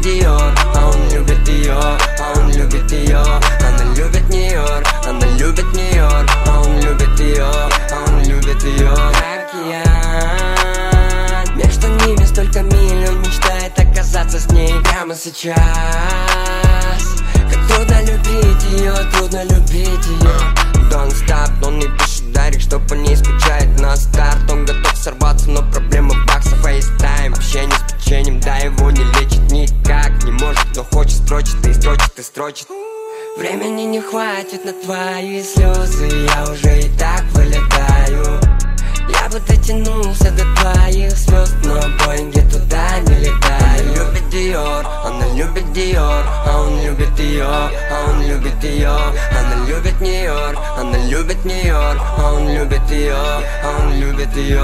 Диор, а он любит ее, а он любит ее. Она любит Нью-Йорк, она любит Нью-Йорк, а он любит ее, а он любит ее. Океан между ними столько миль, он мечтает оказаться с ней прямо сейчас. Как трудно любить ее, трудно любить ее. Don't stop, он не пишет Дарик, что по ней скучает на старт. Он готов сорваться, но проблема бакса FaceTime. Общение с печеньем, да его не лечит никак. Не может, но хочет, строчит и строчит и строчит. Времени не хватит на твои слезы, я уже и так вылетаю. Я бы дотянулся до твоих звезд, но Боинге туда не летаю. Она любит Диор, она любит Диор, а он любит ее, а он любит ее. Она любит Нью-Йорк, она любит Нью-Йорк, а он любит ее, а он любит ее.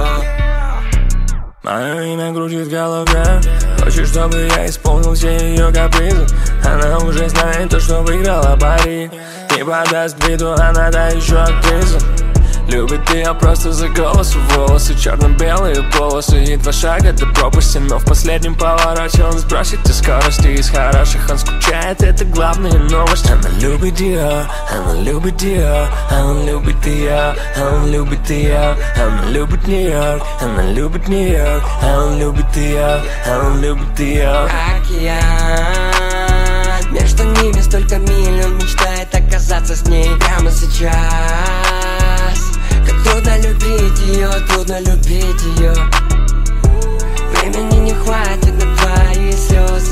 Мое имя крутит в голове. Хочет, чтобы я исполнил все ее капризы. Она уже знает то, что выиграла пари. Не подаст виду, она да еще актриса. Любит ее просто за голос, волосы, черно-белые полосы. И 2 шага до пропасти, но в последнем повороте он сбросит те скорости. Из хороших он скучает, это главная новость. Она любит ее, она любит ее, а он любит ее, а он любит ее. Она любит Нью-Йорк, она любит Нью-Йорк, а он любит ее, а он любит ее. Океан между ними столько миль, он мечтает оказаться с ней прямо сейчас. Как трудно любить ее, трудно любить ее. Времени не хватит на твои слезы.